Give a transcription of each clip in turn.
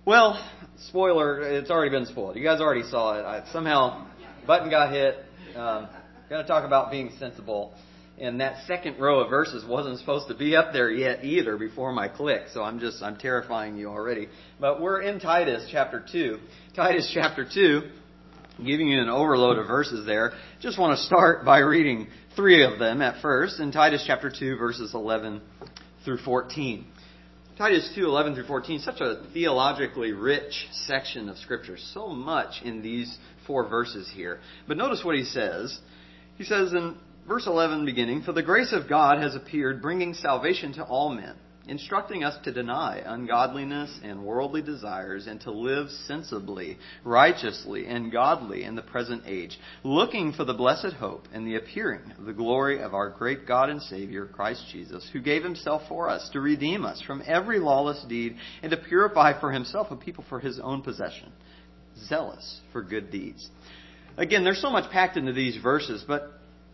Well, spoiler, it's already been spoiled. You guys already saw it. Somehow, button got hit. Going to talk about being sensible. And that second row of verses wasn't supposed to be up there yet either before my click. So I'm terrifying you already. But we're in Titus chapter 2. Titus chapter 2, giving you an overload of verses there. Just want to start by reading 3 of them at first. In Titus chapter 2, verses 11 through 14. Titus 2, 11 through 14, such a theologically rich section of Scripture. So much in these 4 verses here. But notice what he says. He says in verse 11 beginning, "For the grace of God has appeared, bringing salvation to all men, instructing us to deny ungodliness and worldly desires, and to live sensibly, righteously, and godly in the present age, looking for the blessed hope and the appearing of the glory of our great God and Savior, Christ Jesus, who gave himself for us to redeem us from every lawless deed and to purify for himself a people for his own possession, zealous for good deeds." Again, there's so much packed into these verses, but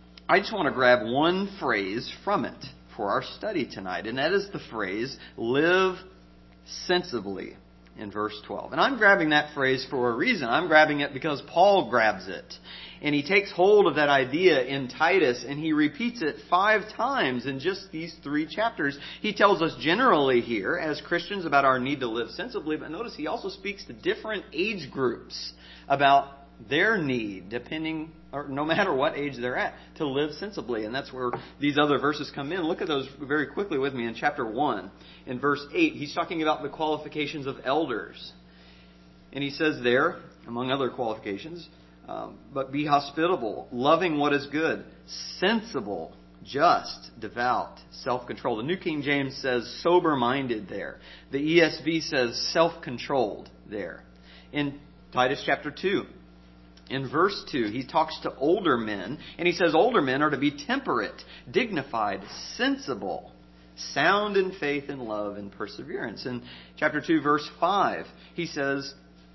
I just want to grab one phrase from it for our study tonight, and that is the phrase, live sensibly, in verse 12. And I'm grabbing that phrase for a reason. I'm grabbing it because Paul grabs it. And he takes hold of that idea in Titus, and he repeats it 5 times in just these 3 chapters. He tells us generally here, as Christians, about our need to live sensibly, but notice he also speaks to different age groups about their need, depending, or no matter what age they're at, to live sensibly. And that's where these other verses come in. Look at those very quickly with me in chapter 1. In verse 8, he's talking about the qualifications of elders. And he says there, among other qualifications, but be hospitable, loving what is good, sensible, just, devout, self-controlled. The New King James says sober-minded there. The ESV says self-controlled there. In Titus chapter 2, in verse 2, he talks to older men, and he says older men are to be temperate, dignified, sensible, sound in faith and love and perseverance. In chapter 2, verse 5, he says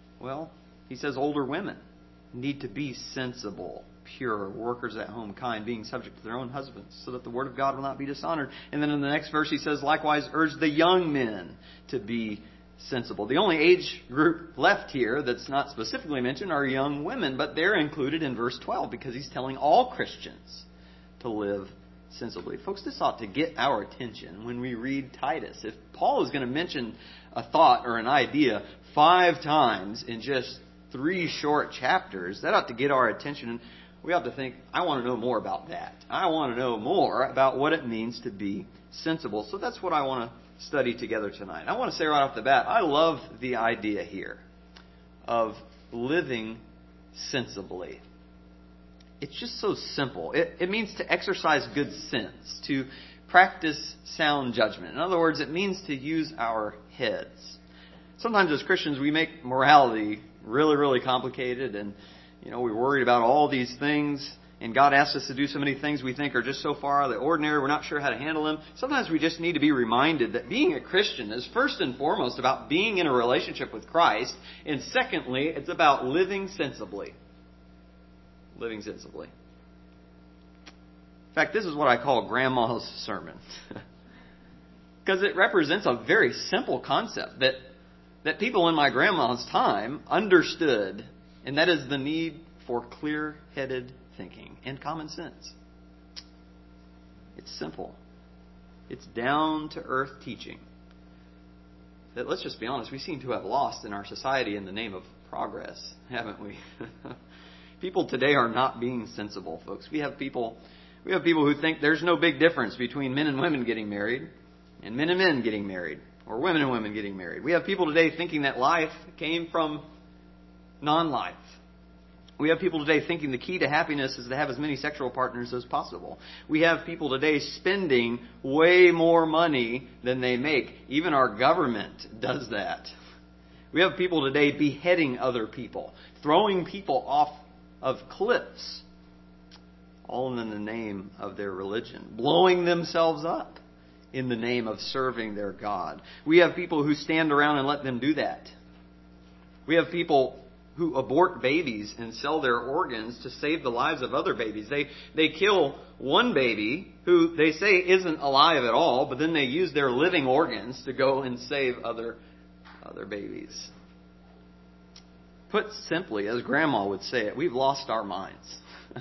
older women need to be sensible, pure, workers at home, kind, being subject to their own husbands, so that the word of God will not be dishonored. And then in the next verse, he says, likewise, urge the young men to be sensible. The only age group left here that's not specifically mentioned are young women, but they're included in verse 12 because he's telling all Christians to live sensibly. Folks, this ought to get our attention when we read Titus. If Paul is going to mention a thought or an idea 5 times in just 3 short chapters, that ought to get our attention. And we ought to think, I want to know more about that. I want to know more about what it means to be sensible. So that's what I want to study together tonight. I want to say right off the bat, I love the idea here of living sensibly. It's just so simple. It means to exercise good sense, to practice sound judgment. In other words, it means to use our heads. Sometimes as Christians, we make morality really, really complicated, and we're worried about all these things. And God asks us to do so many things we think are just so far out of the ordinary, we're not sure how to handle them. Sometimes we just need to be reminded that being a Christian is first and foremost about being in a relationship with Christ. And secondly, it's about living sensibly. Living sensibly. In fact, this is what I call Grandma's sermon. Because it represents a very simple concept that people in my grandma's time understood. And that is the need for clear-headed thinking and common sense. It's simple. It's down-to-earth teaching that, let's just be honest, we seem to have lost in our society in the name of progress, haven't we? People today are not being sensible, folks. We have people who think there's no big difference between men and women getting married and men getting married, or women and women getting married. We have people today thinking that life came from non-life. We have people today thinking the key to happiness is to have as many sexual partners as possible. We have people today spending way more money than they make. Even our government does that. We have people today beheading other people, throwing people off of cliffs, all in the name of their religion, blowing themselves up in the name of serving their God. We have people who stand around and let them do that. We have people who abort babies and sell their organs to save the lives of other babies. They kill one baby who they say isn't alive at all, but then they use their living organs to go and save other babies. Put simply, as Grandma would say it, we've lost our minds.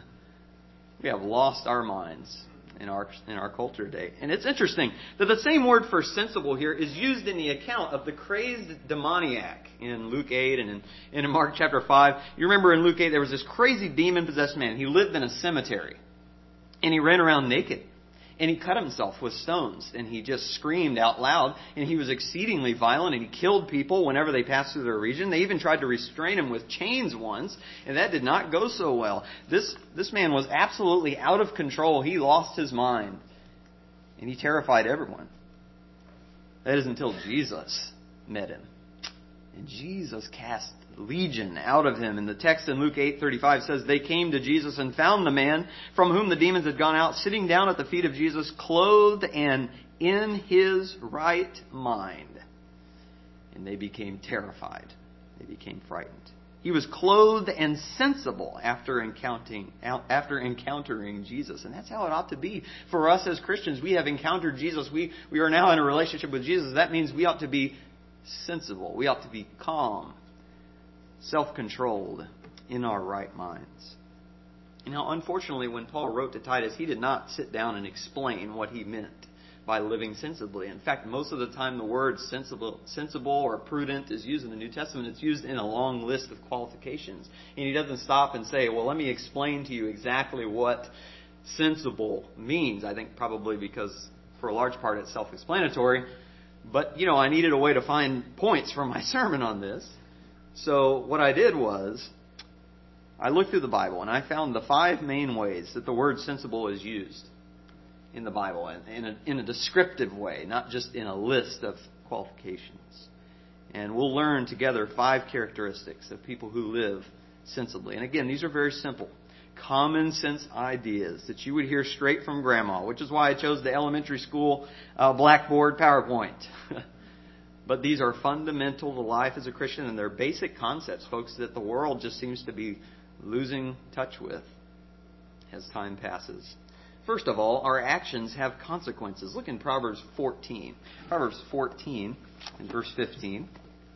We have lost our minds in our culture today. And it's interesting that the same word for sensible here is used in the account of the crazed demoniac in Luke 8 and in Mark chapter 5. You remember in Luke 8 there was this crazy demon-possessed man. He lived in a cemetery. And he ran around naked. And he cut himself with stones. And he just screamed out loud. And he was exceedingly violent. And he killed people whenever they passed through their region. They even tried to restrain him with chains once. And that did not go so well. This man was absolutely out of control. He lost his mind. And he terrified everyone. That is until Jesus met him. And Jesus cast legion out of him. And the text in Luke 8:35 says, they came to Jesus and found the man from whom the demons had gone out, sitting down at the feet of Jesus, clothed and in his right mind. And they became terrified. They became frightened. He was clothed and sensible after encountering Jesus. And that's how it ought to be for us as Christians. We have encountered Jesus. We are now in a relationship with Jesus. That means we ought to be sensible. We ought to be calm, self-controlled, in our right minds. Now, unfortunately, when Paul wrote to Titus, he did not sit down and explain what he meant by living sensibly. In fact, most of the time the word sensible or prudent is used in the New Testament. It's used in a long list of qualifications. And he doesn't stop and say, well, let me explain to you exactly what sensible means. I think probably because for a large part it's self-explanatory. But, I needed a way to find points for my sermon on this. So what I did was, I looked through the Bible and I found the 5 main ways that the word sensible is used in the Bible, in a descriptive way, not just in a list of qualifications. And we'll learn together 5 characteristics of people who live sensibly. And again, these are very simple, common sense ideas that you would hear straight from Grandma, which is why I chose the elementary school Blackboard PowerPoint. But these are fundamental to life as a Christian, and they're basic concepts, folks, that the world just seems to be losing touch with as time passes. First of all, our actions have consequences. Look in Proverbs 14. Proverbs 14 and verse 15.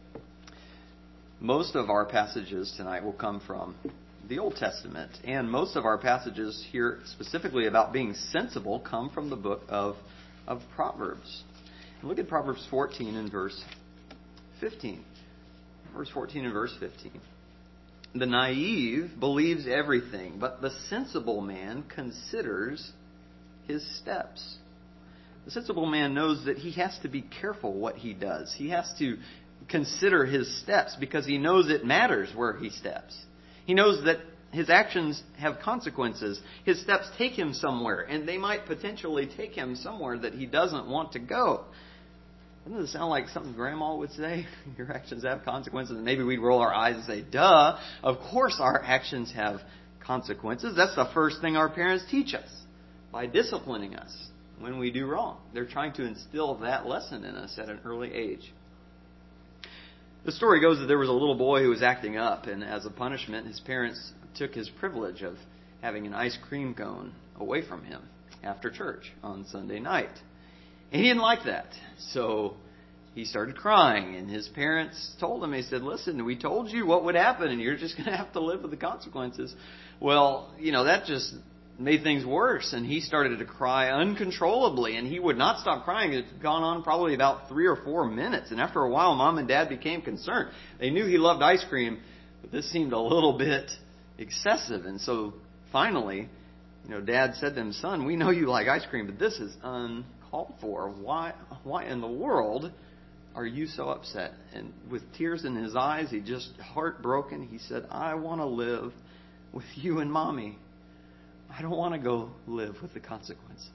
Most of our passages tonight will come from the Old Testament, and most of our passages here specifically about being sensible come from the book of Proverbs. Look at Proverbs 14 and verse 15. Verse 14 and verse 15. The naive believes everything, but the sensible man considers his steps. The sensible man knows that he has to be careful what he does. He has to consider his steps because he knows it matters where he steps. He knows that his actions have consequences. His steps take him somewhere, and they might potentially take him somewhere that he doesn't want to go. Doesn't it sound like something Grandma would say? Your actions have consequences. And maybe we'd roll our eyes and say, duh, of course our actions have consequences. That's the first thing our parents teach us by disciplining us when we do wrong. They're trying to instill that lesson in us at an early age. The story goes that there was a little boy who was acting up, and as a punishment, his parents took his privilege of having an ice cream cone away from him after church on Sunday night. And he didn't like that. So he started crying, and his parents told him, they said, listen, we told you what would happen, and you're just going to have to live with the consequences. Well, that just made things worse, and he started to cry uncontrollably, and he would not stop crying. It had gone on probably about 3 or 4 minutes, and after a while, Mom and Dad became concerned. They knew he loved ice cream, but this seemed a little bit excessive, and so finally, Dad said to him, son, we know you like ice cream, but this is uncalled for. Why in the world are you so upset? And with tears in his eyes, he just heartbroken, he said, I want to live with you and Mommy. I don't want to go live with the consequences.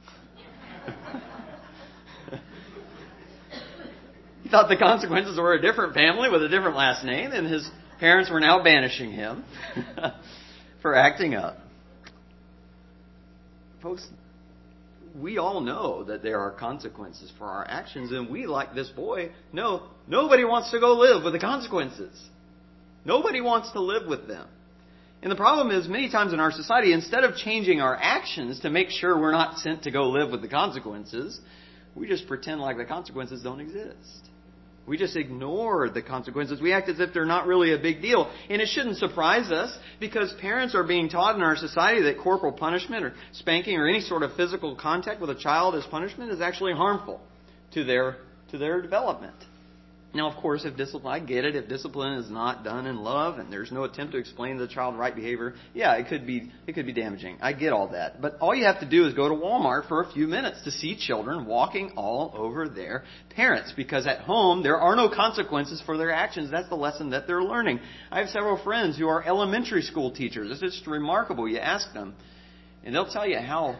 He thought the consequences were a different family with a different last name, and his parents were now banishing him for acting up. Folks, we all know that there are consequences for our actions, and we, like this boy, know nobody wants to go live with the consequences. Nobody wants to live with them. And the problem is, many times in our society, instead of changing our actions to make sure we're not sent to go live with the consequences, we just pretend like the consequences don't exist. We just ignore the consequences. We act as if they're not really a big deal. And it shouldn't surprise us, because parents are being taught in our society that corporal punishment or spanking or any sort of physical contact with a child as punishment is actually harmful to their development. Now, of course, I get it. If discipline is not done in love and there's no attempt to explain to the child right behavior, yeah, it could be damaging. I get all that. But all you have to do is go to Walmart for a few minutes to see children walking all over their parents, because at home there are no consequences for their actions. That's the lesson that they're learning. I have several friends who are elementary school teachers. It's just remarkable. You ask them, and they'll tell you how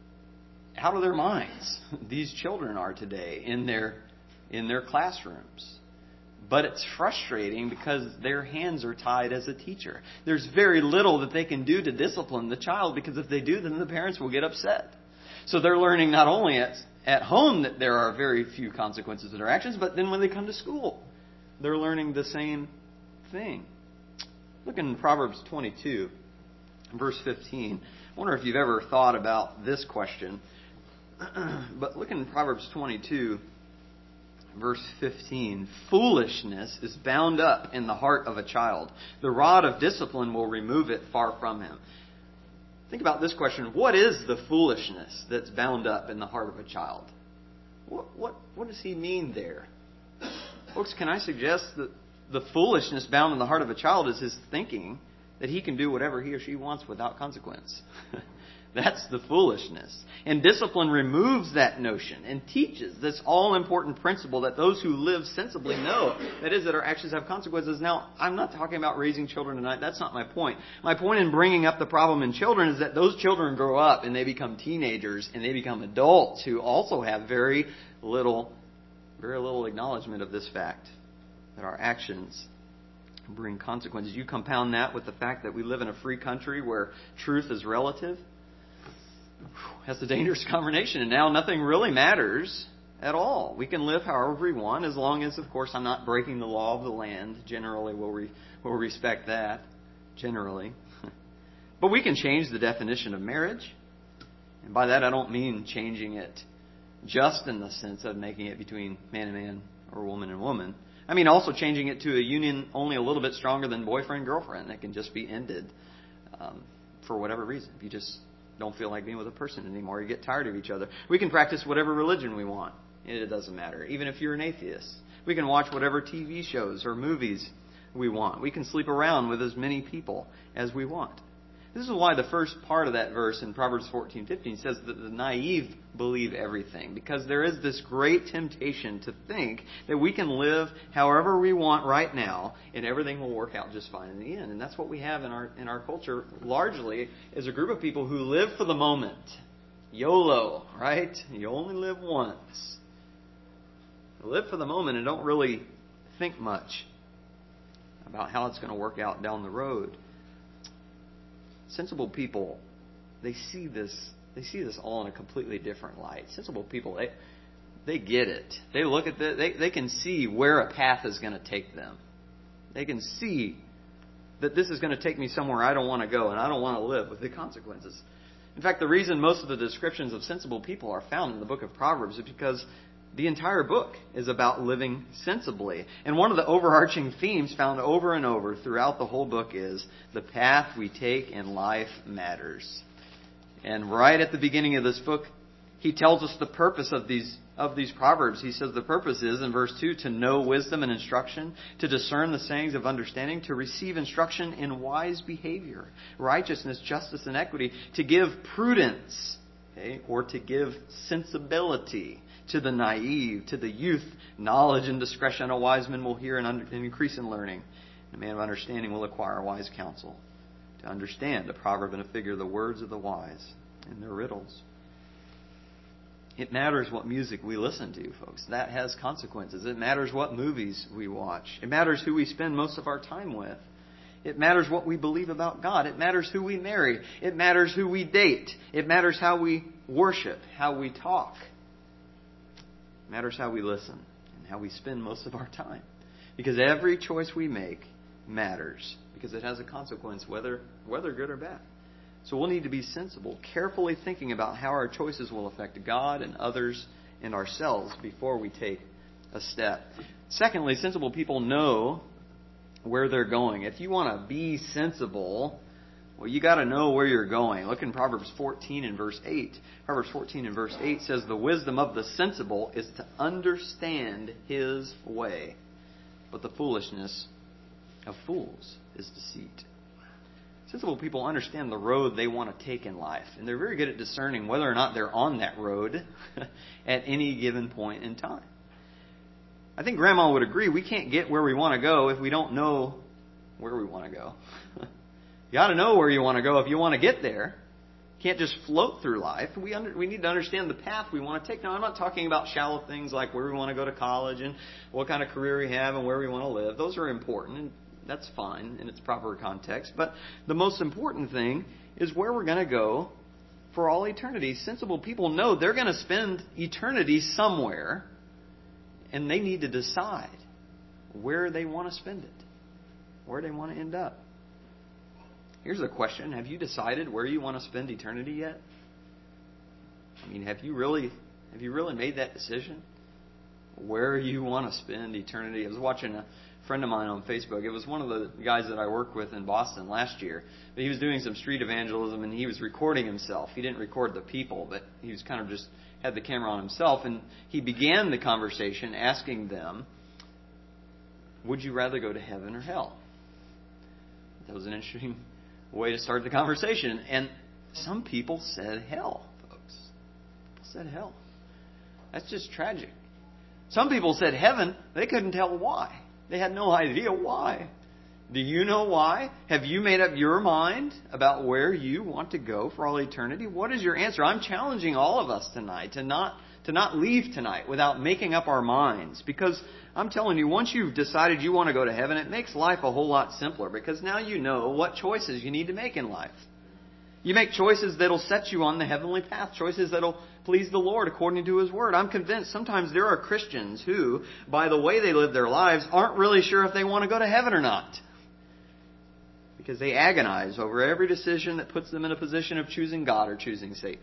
out of their minds these children are today in their classrooms. But it's frustrating because their hands are tied as a teacher. There's very little that they can do to discipline the child, because if they do, then the parents will get upset. So they're learning not only at home that there are very few consequences to their actions, but then when they come to school, they're learning the same thing. Look in Proverbs 22, verse 15. I wonder if you've ever thought about this question. But look in Proverbs 22, verse 15. Foolishness is bound up in the heart of a child. The rod of discipline will remove it far from him. Think about this question. What is the foolishness that's bound up in the heart of a child? What does he mean there? Folks, can I suggest that the foolishness bound in the heart of a child is his thinking that he can do whatever he or she wants without consequence? That's the foolishness. And discipline removes that notion and teaches this all-important principle that those who live sensibly know. That is, that our actions have consequences. Now, I'm not talking about raising children tonight. That's not my point. My point in bringing up the problem in children is that those children grow up and they become teenagers and they become adults who also have very little acknowledgement of this fact, that our actions bring consequences. You compound that with the fact that we live in a free country where truth is relative. That's a dangerous combination, and now nothing really matters at all. We can live however we want, as long as, of course, I'm not breaking the law of the land. Generally, we'll respect that, generally. But we can change the definition of marriage, and by that I don't mean changing it just in the sense of making it between man and man or woman and woman. I mean also changing it to a union only a little bit stronger than boyfriend-girlfriend that can just be ended for whatever reason. If you just don't feel like being with a person anymore, you get tired of each other. We can practice whatever religion we want. It doesn't matter. Even if you're an atheist. We can watch whatever TV shows or movies we want. We can sleep around with as many people as we want. This is why the first part of that verse in Proverbs 14:15 says that the naive believe everything. Because there is this great temptation to think that we can live however we want right now and everything will work out just fine in the end. And that's what we have in our culture largely, is a group of people who live for the moment. YOLO, right? You only live once. Live for the moment and don't really think much about how it's going to work out down the road. Sensible people, they see this all in a completely different light. Sensible people, they get it. They look at they can see where a path is going to take them. They can see that this is going to take me somewhere I don't want to go, and I don't want to live with the consequences. In fact, the reason most of the descriptions of sensible people are found in the book of Proverbs is because the entire book is about living sensibly. And one of the overarching themes found over and over throughout the whole book is the path we take in life matters. And right at the beginning of this book, he tells us the purpose of these proverbs. He says the purpose is, in verse 2, to know wisdom and instruction, to discern the sayings of understanding, to receive instruction in wise behavior, righteousness, justice, and equity, to give prudence, or to give sensibility. To the naive, to the youth, knowledge and discretion. A wise man will hear and increase in learning. And a man of understanding will acquire wise counsel. To understand a proverb and a figure, the words of the wise and their riddles. It matters what music we listen to, folks. That has consequences. It matters what movies we watch. It matters who we spend most of our time with. It matters what we believe about God. It matters who we marry. It matters who we date. It matters how we worship, how we talk. It matters how we listen and how we spend most of our time. Because every choice we make matters. Because it has a consequence, whether good or bad. So we'll need to be sensible, carefully thinking about how our choices will affect God and others and ourselves before we take a step. Secondly, sensible people know where they're going. If you want to be sensible, well, you got to know where you're going. Look in Proverbs 14 and verse 8. Proverbs 14 and verse 8 says, "The wisdom of the sensible is to understand his way, but the foolishness of fools is deceit." Sensible people understand the road they want to take in life, and they're very good at discerning whether or not they're on that road at any given point in time. I think Grandma would agree we can't get where we want to go if we don't know where we want to go. You got to know where you want to go if you want to get there. You can't just float through life. We need to understand the path we want to take. Now, I'm not talking about shallow things like where we want to go to college and what kind of career we have and where we want to live. Those are important, and that's fine in its proper context. But the most important thing is where we're going to go for all eternity. Sensible people know they're going to spend eternity somewhere, and they need to decide where they want to spend it, where they want to end up. Here's a question. Have you decided where you want to spend eternity yet? I mean, have you really made that decision? Where you want to spend eternity? I was watching a friend of mine on Facebook. It was one of the guys that I worked with in Boston last year. But he was doing some street evangelism, and he was recording himself. He didn't record the people, but he was kind of just had the camera on himself. And he began the conversation asking them, would you rather go to heaven or hell? That was an interesting way to start the conversation. And some people said hell, folks. People said hell. That's just tragic. Some people said heaven. They couldn't tell why. They had no idea why. Do you know why? Have you made up your mind about where you want to go for all eternity? What is your answer? I'm challenging all of us tonight to not leave tonight without making up our minds. Because I'm telling you, once you've decided you want to go to heaven, it makes life a whole lot simpler. Because now you know what choices you need to make in life. You make choices that'll set you on the heavenly path. Choices that'll please the Lord according to His Word. I'm convinced sometimes there are Christians who, by the way they live their lives, aren't really sure if they want to go to heaven or not. Because they agonize over every decision that puts them in a position of choosing God or choosing Satan.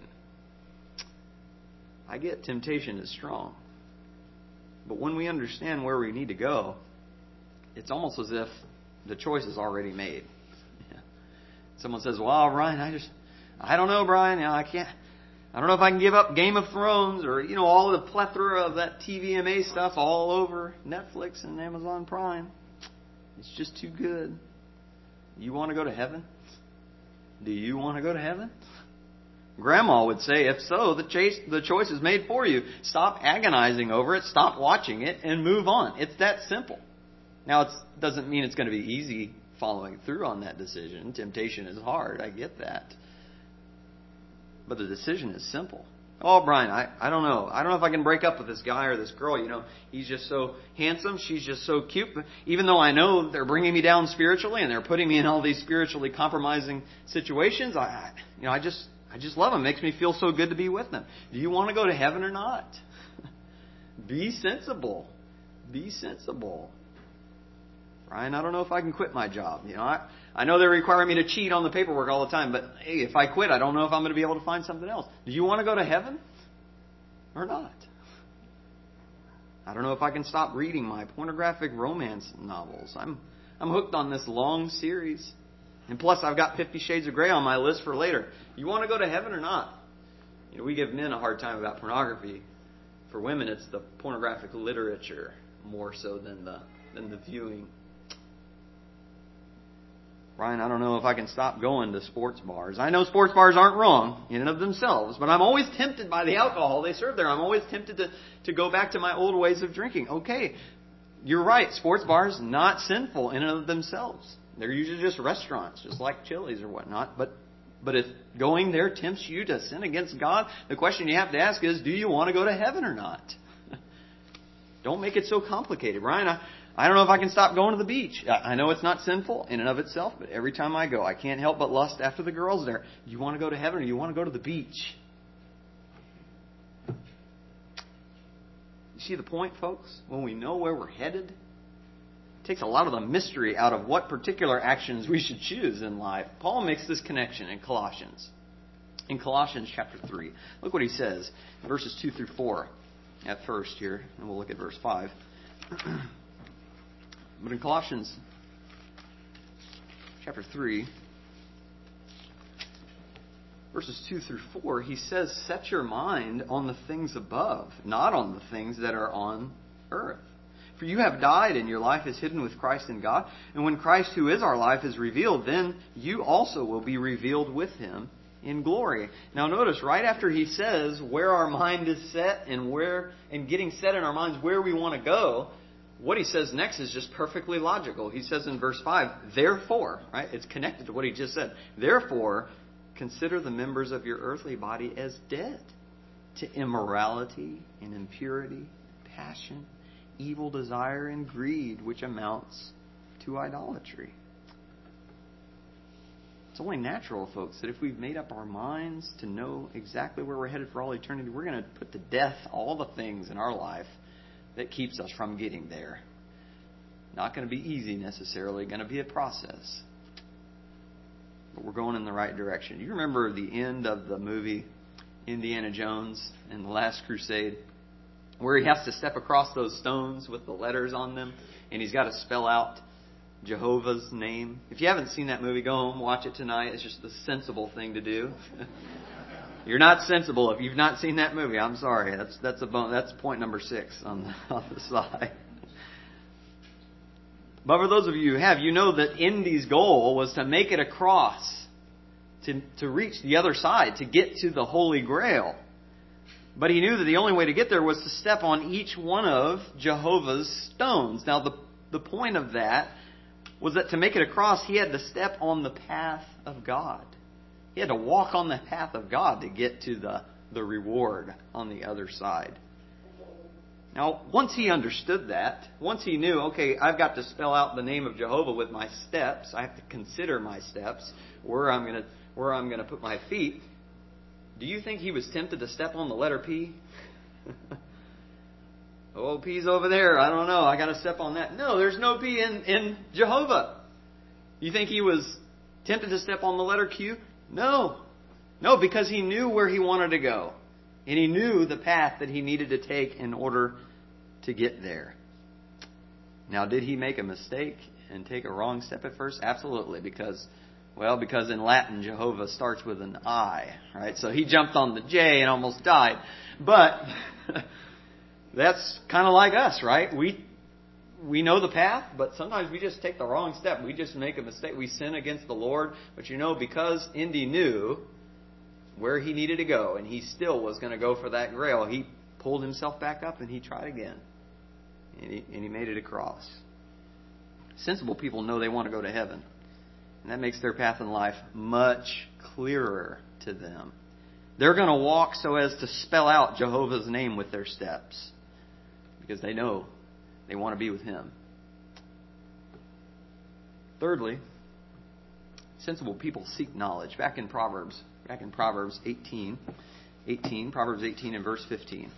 I get temptation is strong. But when we understand where we need to go, it's almost as if the choice is already made. Yeah. Someone says, well, Brian, I don't know, Brian. I don't know if I can give up Game of Thrones or, all the plethora of that TVMA stuff all over Netflix and Amazon Prime. It's just too good. You want to go to heaven? Do you want to go to heaven? Grandma would say, if so, the choice is made for you. Stop agonizing over it, stop watching it, and move on. It's that simple. Now, it doesn't mean it's going to be easy following through on that decision. Temptation is hard, I get that. But the decision is simple. Oh, Brian, I don't know. I don't know if I can break up with this guy or this girl. He's just so handsome. She's just so cute. But even though I know they're bringing me down spiritually and they're putting me in all these spiritually compromising situations, I just love them. It makes me feel so good to be with them. Do you want to go to heaven or not? Be sensible. Be sensible. Brian, I don't know if I can quit my job. I know they require me to cheat on the paperwork all the time, but hey, if I quit, I don't know if I'm going to be able to find something else. Do you want to go to heaven or not? I don't know if I can stop reading my pornographic romance novels. I'm hooked on this long series. And plus, I've got 50 Shades of Grey on my list for later. You want to go to heaven or not? We give men a hard time about pornography. For women, it's the pornographic literature more so than the viewing. Brian, I don't know if I can stop going to sports bars. I know sports bars aren't wrong in and of themselves, but I'm always tempted by the alcohol they serve there. I'm always tempted to go back to my old ways of drinking. Okay, you're right. Sports bars, not sinful in and of themselves. They're usually just restaurants, just like Chili's or whatnot. But if going there tempts you to sin against God, the question you have to ask is, do you want to go to heaven or not? Don't make it so complicated. Brian, I don't know if I can stop going to the beach. I know it's not sinful in and of itself, but every time I go, I can't help but lust after the girls there. Do you want to go to heaven or do you want to go to the beach? You see the point, folks? When we know where we're headed, it takes a lot of the mystery out of what particular actions we should choose in life. Paul makes this connection in Colossians. In Colossians chapter 3. Look what he says, verses 2 through 4. at first here, and we'll look at verse 5. But in Colossians chapter 3, verses 2 through 4, he says, set your mind on the things above, not on the things that are on earth. For you have died, and your life is hidden with Christ in God. And when Christ, who is our life, is revealed, then you also will be revealed with Him in glory. Now notice, right after he says where our mind is set and getting set in our minds where we want to go, what he says next is just perfectly logical. He says in verse 5, therefore, right? It's connected to what he just said. Therefore, consider the members of your earthly body as dead to immorality and impurity, passion, evil desire, and greed, which amounts to idolatry. It's only natural, folks, that if we've made up our minds to know exactly where we're headed for all eternity, we're going to put to death all the things in our life that keeps us from getting there. Not going to be easy necessarily, going to be a process. But we're going in the right direction. You remember the end of the movie Indiana Jones and the Last Crusade, where he has to step across those stones with the letters on them, and he's got to spell out Jehovah's name. If you haven't seen that movie, go home, watch it tonight. It's just the sensible thing to do. You're not sensible if you've not seen that movie. I'm sorry. That's point number 6 on the side. But for those of you who have, you know that Indy's goal was to make it across, to reach the other side, to get to the Holy Grail. But he knew that the only way to get there was to step on each one of Jehovah's stones. Now, the point of that was that to make it across, he had to step on the path of God. He had to walk on the path of God to get to the reward on the other side. Now, once he understood that, once he knew, okay, I've got to spell out the name of Jehovah with my steps. I have to consider my steps, where I'm going to put my feet. Do you think he was tempted to step on the letter P? Oh, P's over there. I don't know. I got to step on that. No, there's no P in Jehovah. You think he was tempted to step on the letter Q? No. No, because he knew where he wanted to go. And he knew the path that he needed to take in order to get there. Now, did he make a mistake and take a wrong step at first? Absolutely, because in Latin, Jehovah starts with an I, right? So he jumped on the J and almost died. But that's kind of like us, right? We know the path, but sometimes we just take the wrong step. We just make a mistake. We sin against the Lord. But because Indy knew where he needed to go, and he still was going to go for that grail, he pulled himself back up and he tried again. And he made it across. Sensible people know they want to go to heaven. And that makes their path in life much clearer to them. They're going to walk so as to spell out Jehovah's name with their steps, because they know they want to be with Him. Thirdly, sensible people seek knowledge. Back in Proverbs 18, Proverbs 18 and verse 15.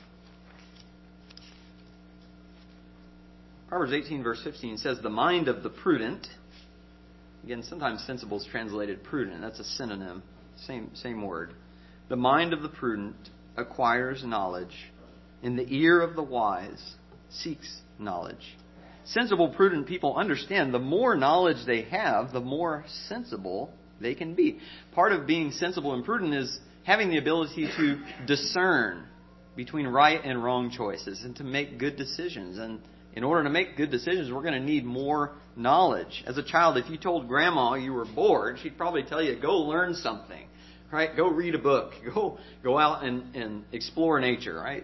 Proverbs 18 verse 15 says, the mind of the prudent, again, sometimes sensible is translated prudent. That's a synonym. Same word. The mind of the prudent acquires knowledge, and the ear of the wise seeks knowledge. Sensible, prudent people understand the more knowledge they have, the more sensible they can be. Part of being sensible and prudent is having the ability to discern between right and wrong choices and to make good decisions. And in order to make good decisions, we're going to need more knowledge. As a child, if you told Grandma you were bored, she'd probably tell you, go learn something, right? Go read a book. Go out and explore nature, right?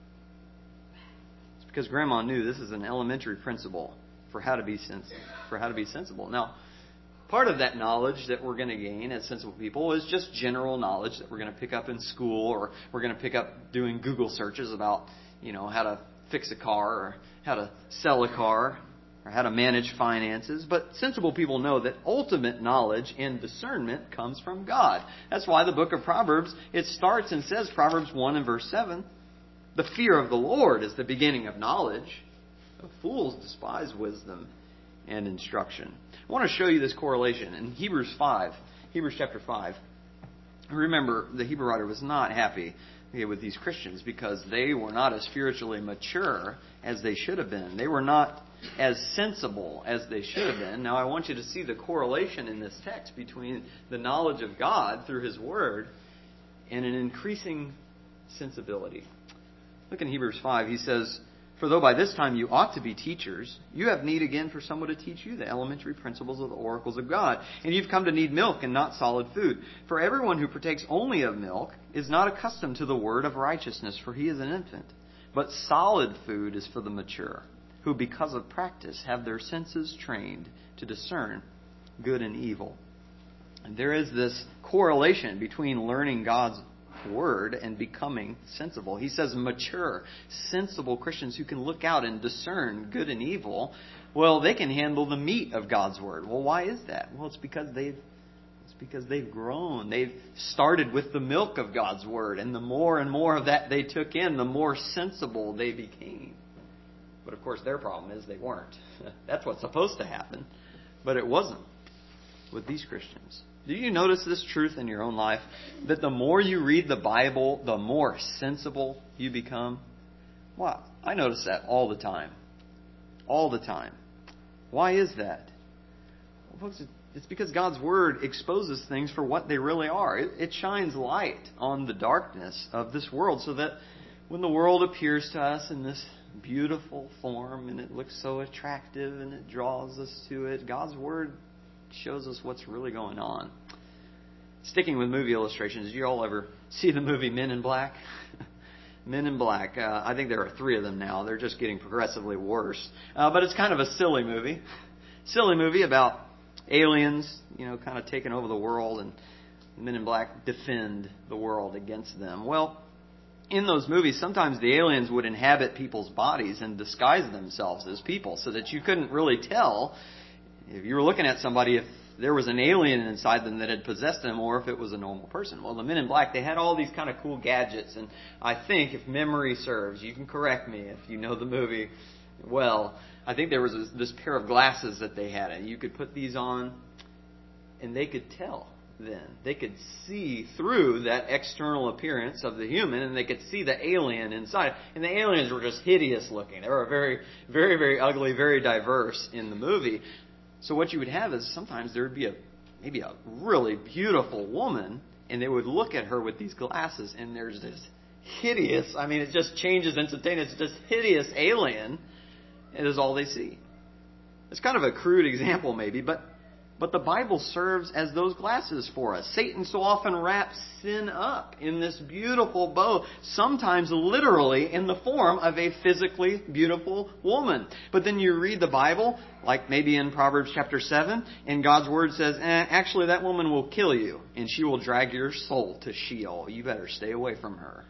It's because Grandma knew this is an elementary principle for how to be sensible. Now, part of that knowledge that we're going to gain as sensible people is just general knowledge that we're going to pick up in school, or we're going to pick up doing Google searches about, how to fix a car, or how to sell a car, or how to manage finances. But sensible people know that ultimate knowledge and discernment comes from God. That's why the book of Proverbs, it starts and says, Proverbs 1 and verse 7, the fear of the Lord is the beginning of knowledge. The fools despise wisdom and instruction. I want to show you this correlation in Hebrews chapter 5. Remember, the Hebrew writer was not happy with these Christians because they were not as spiritually mature as they should have been. They were not as sensible as they should have been. Now I want you to see the correlation in this text between the knowledge of God through His Word and an increasing sensibility. Look in Hebrews 5. He says, "For though by this time you ought to be teachers, you have need again for someone to teach you the elementary principles of the oracles of God. And you've come to need milk and not solid food. For everyone who partakes only of milk is not accustomed to the word of righteousness, for he is an infant. But solid food is for the mature, who because of practice have their senses trained to discern good and evil." And there is this correlation between learning God's Word and becoming sensible. He says mature, sensible Christians who can look out and discern good and evil, well, they can handle the meat of God's Word. Well, why is that? Well, it's because they've grown. They've started with the milk of God's Word, and the more and more of that they took in, the more sensible they became. But of course, their problem is they weren't. That's what's supposed to happen, but it wasn't with these Christians. Do you notice this truth in your own life? That the more you read the Bible, the more sensible you become? Wow, I notice that all the time. All the time. Why is that? Well, folks, it's because God's Word exposes things for what they really are. It shines light on the darkness of this world so that when the world appears to us in this beautiful form and it looks so attractive and it draws us to it, God's Word shows us what's really going on. Sticking with movie illustrations, did you all ever see the movie Men in Black? Men in Black. I think there are 3 of them now. They're just getting progressively worse. But it's kind of a silly movie. Silly movie about aliens, kind of taking over the world, and Men in Black defend the world against them. Well, in those movies, sometimes the aliens would inhabit people's bodies and disguise themselves as people so that you couldn't really tell if you were looking at somebody if there was an alien inside them that had possessed them or if it was a normal person. Well, the Men in Black, they had all these kind of cool gadgets. And I think, if memory serves, you can correct me if you know the movie well, I think there was this pair of glasses that they had. And you could put these on and they could tell then. They could see through that external appearance of the human and they could see the alien inside. And the aliens were just hideous looking. They were very, very, very ugly, very diverse in the movie. So what you would have is sometimes there would be maybe a really beautiful woman, and they would look at her with these glasses, and there's this hideous, it just changes instantaneously. It's this hideous alien. It is all they see. It's kind of a crude example maybe, but the Bible serves as those glasses for us. Satan so often wraps sin up in this beautiful bow, sometimes literally in the form of a physically beautiful woman. But then you read the Bible, like maybe in Proverbs chapter 7, and God's Word says, actually that woman will kill you, and she will drag your soul to Sheol. You better stay away from her.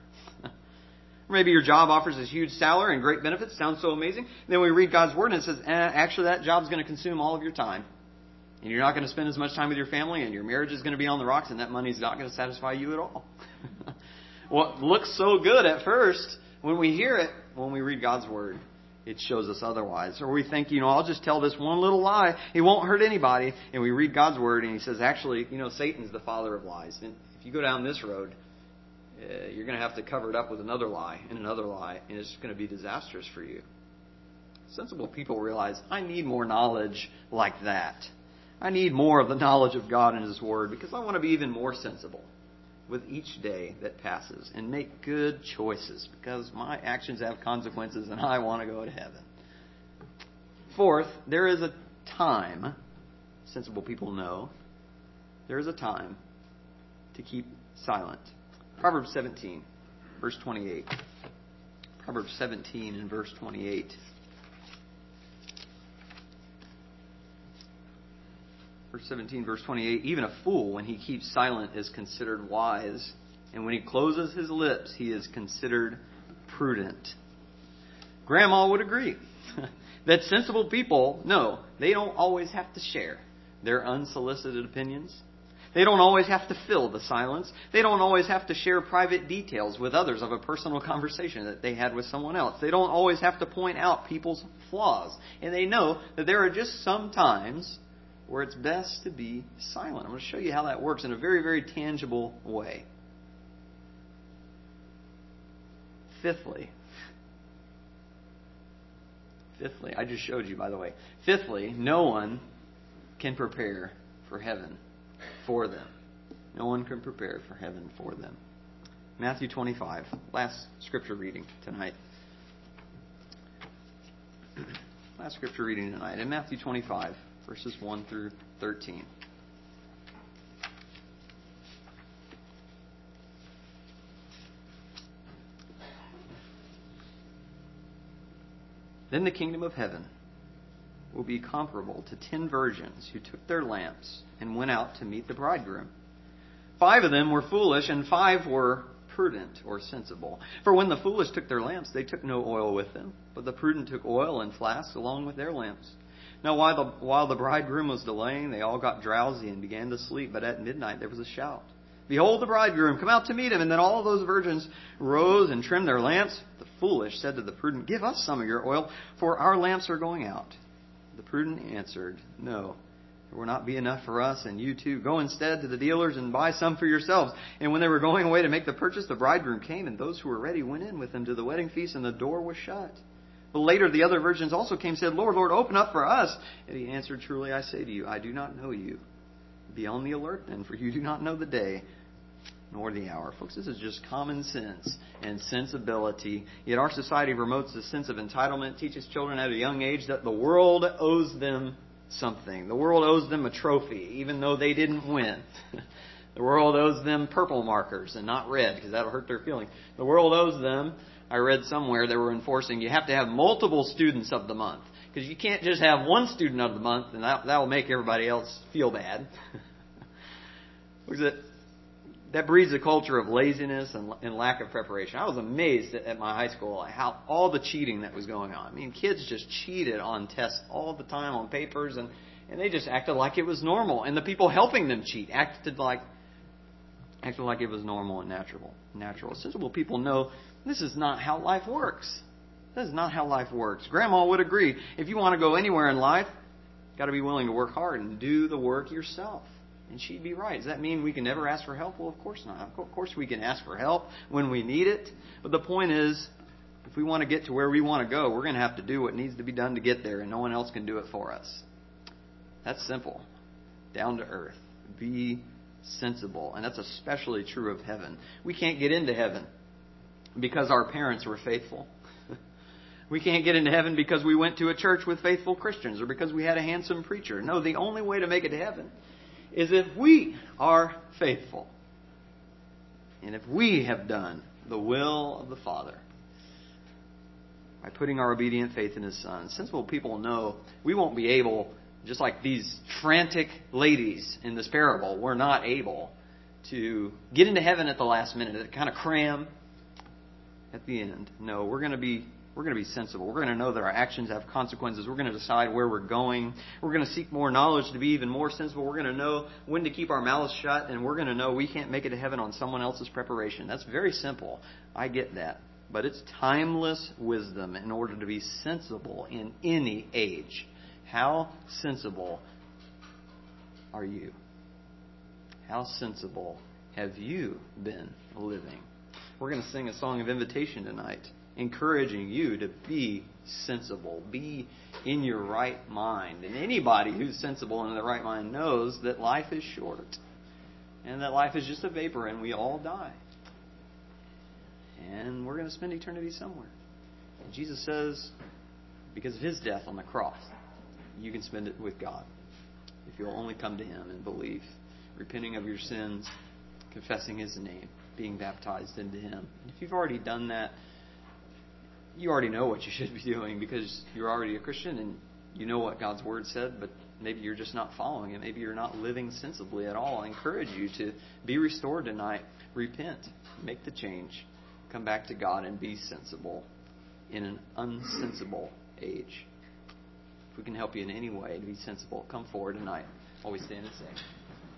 Maybe your job offers this huge salary and great benefits. Sounds so amazing. Then we read God's Word and it says, actually that job's going to consume all of your time. And you're not going to spend as much time with your family, and your marriage is going to be on the rocks, and that money's not going to satisfy you at all. Well, it looks so good at first. When we hear it, when we read God's Word, it shows us otherwise. Or we think, I'll just tell this one little lie. It won't hurt anybody. And we read God's Word, and He says, actually, Satan's the father of lies. And if you go down this road, you're going to have to cover it up with another lie, and it's going to be disastrous for you. Sensible people realize, I need more knowledge like that. I need more of the knowledge of God and His Word because I want to be even more sensible with each day that passes and make good choices because my actions have consequences and I want to go to heaven. Fourth, there is a time, sensible people know, there is a time to keep silent. Proverbs 17, verse 28. Proverbs 17 and verse 28. Verse 17, verse 28, even a fool, when he keeps silent, is considered wise. And when he closes his lips, he is considered prudent. Grandma would agree that sensible people, no, they don't always have to share their unsolicited opinions. They don't always have to fill the silence. They don't always have to share private details with others of a personal conversation that they had with someone else. They don't always have to point out people's flaws. And they know that there are just some times where it's best to be silent. I'm going to show you how that works in a very, very tangible way. Fifthly, I just showed you, by the way. Fifthly, no one can prepare for heaven for them. No one can prepare for heaven for them. Matthew 25, last scripture reading tonight. Last scripture reading tonight in Matthew 25, verses 1 through 13. Then the kingdom of heaven will be comparable to 10 virgins who took their lamps and went out to meet the bridegroom. 5 of them were foolish, and 5 were prudent or sensible. For when the foolish took their lamps, they took no oil with them, but the prudent took oil in flasks along with their lamps. Now while the bridegroom was delaying, they all got drowsy and began to sleep. But at midnight there was a shout, "Behold the bridegroom, come out to meet him." And then all of those virgins rose and trimmed their lamps. The foolish said to the prudent, "Give us some of your oil, for our lamps are going out." The prudent answered, "No, there will not be enough for us and you too. Go instead to the dealers and buy some for yourselves." And when they were going away to make the purchase, the bridegroom came, and those who were ready went in with him to the wedding feast, and the door was shut. But later the other virgins also came and said, "Lord, Lord, open up for us." And he answered, "Truly I say to you, I do not know you. Be on the alert then, for you do not know the day nor the hour." Folks, this is just common sense and sensibility. Yet our society promotes the sense of entitlement, teaches children at a young age that the world owes them something. The world owes them a trophy, even though they didn't win. The world owes them purple markers and not red, because that'll hurt their feelings. The world owes them, I read somewhere they were enforcing, you have to have multiple students of the month. Because you can't just have one student of the month, and that will make everybody else feel bad. That breeds a culture of laziness and lack of preparation. I was amazed at my high school at how all the cheating that was going on. I mean, kids just cheated on tests all the time, on papers, and they just acted like it was normal. And the people helping them cheat acted like it was normal and natural. Sensible people know this is not how life works. This is not how life works. Grandma would agree. If you want to go anywhere in life, you've got to be willing to work hard and do the work yourself. And she'd be right. Does that mean we can never ask for help? Well, of course not. Of course we can ask for help when we need it. But the point is, if we want to get to where we want to go, we're going to have to do what needs to be done to get there, and no one else can do it for us. That's simple. Down to earth. Be sensible. And that's especially true of heaven. We can't get into heaven because our parents were faithful. We can't get into heaven because we went to a church with faithful Christians or because we had a handsome preacher. No, the only way to make it to heaven is if we are faithful. And if we have done the will of the Father by putting our obedient faith in His Son. Sensible people know we won't be able, just like these frantic ladies in this parable, we're not able to get into heaven at the last minute, to kind of cram at the end. No, we're going to be sensible. We're going to know that our actions have consequences. We're going to decide where we're going. We're going to seek more knowledge to be even more sensible. We're going to know when to keep our mouths shut. And we're going to know we can't make it to heaven on someone else's preparation. That's very simple. I get that. But it's timeless wisdom in order to be sensible in any age. How sensible are you? How sensible have you been living? We're going to sing a song of invitation tonight, encouraging you to be sensible, be in your right mind. And anybody who's sensible and in the right mind knows that life is short and that life is just a vapor and we all die. And we're going to spend eternity somewhere. And Jesus says, because of His death on the cross, you can spend it with God if you'll only come to Him and believe, repenting of your sins, confessing His name, being baptized into Him. And if you've already done that, you already know what you should be doing because you're already a Christian and you know what God's Word said, but maybe you're just not following it. Maybe you're not living sensibly at all. I encourage you to be restored tonight. Repent. Make the change. Come back to God and be sensible in an unsensible age. If we can help you in any way to be sensible, come forward tonight. Always stand and sing.